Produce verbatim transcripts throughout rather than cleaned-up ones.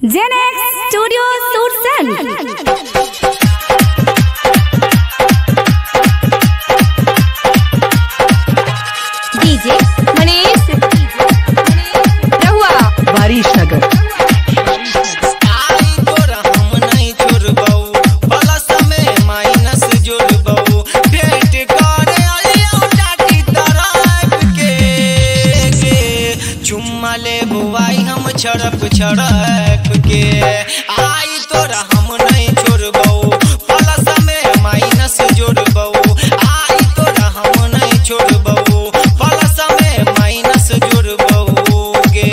Gen X studio Sursan. DJ Manish Rahua Barish नगर। छड़प छड़प के आई तोरा हम नहीं छोड़बऊ, प्लस में माइनस जोड़बऊ। आई तोरा हम नहीं छोड़बऊ, प्लस में माइनस जोड़बऊ गे।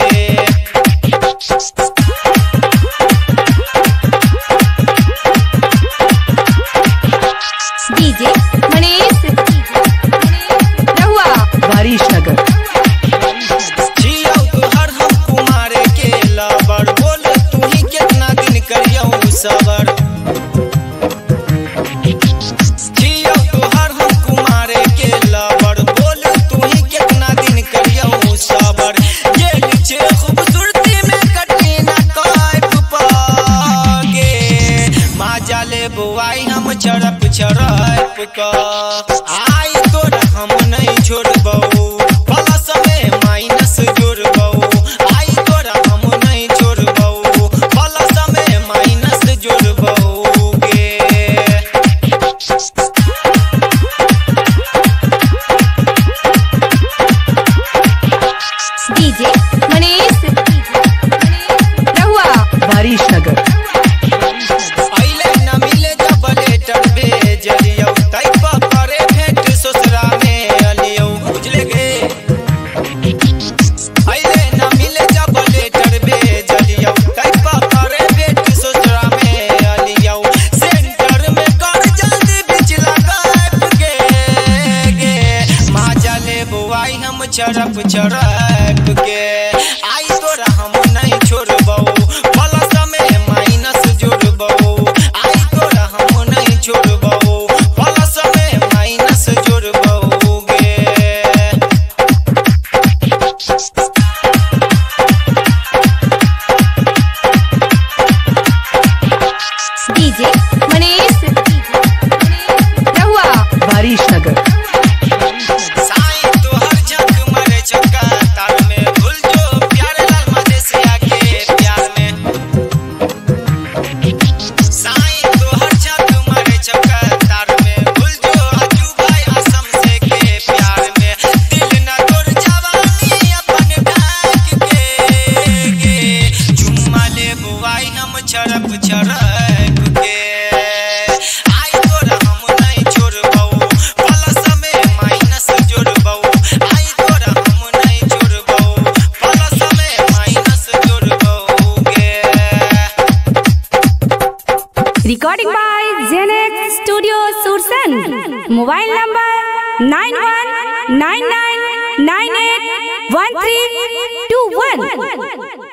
डीजे मनीष रहुआ बारिश नगर। सबर जियो तोहर हम कुमारे के लबर, बोल तू ही कितना दिन करियो सबर। ये नीचे खूबसूरती में कटी ना कैफ पागे, माँ जाले बुआई हम चढ़प चढ़प का। आई तोरा हम नहीं छोड़बऊ, प्लस में माइनस जोड़बऊ। आई तोरा हम नहीं छोड़बऊ, प्लस में माइनस जोड़बऊगे। डीजे मनीष रहुआ बारिश नगर। अइले न मिले जब लेटर भेजलियो, तै पकड़े भेंट ससुरा में अलियो, बुझले गे। अइले न मिले जब लेटर भेजलियो, तै पकड़े भेंट ससुरा में अलियो। सेंटर में कर जल्दी बिचला गैप गे गे, माँ जाले बुआई हम चढ़प चढ़प के। आई तोरा हम नहीं छोड़बऊ, प्लस में माइनस जोड़बऊ। आई तोरा हम नहीं छोड़बऊ, प्लस में माइनस जोड़बऊ गे। डीजे मनीष रहुआ बारिश नगर। साईं तोहर जग मरे चौका तार में, भूल जो प्यारे लाल मदेसिया के प्यार में। साईं तोहर जग मरे चौका तार में, भूल जो अजू भाई असम से के प्यार में। दिल न तोड़ जवानी अपन ढाक के गे, चुम्मा ले बुआई हम छड़प छड़प के। आई तोरा हम नहीं छोड़बऊ, प्लस में माइनस जोड़बऊ। आई तोरा हम नहीं छोड़बऊ, प्लस में माइनस जोड़बऊ गे। Recording by Genex studio Sursan. Mobile number nine one nine nine nine eight one three two one.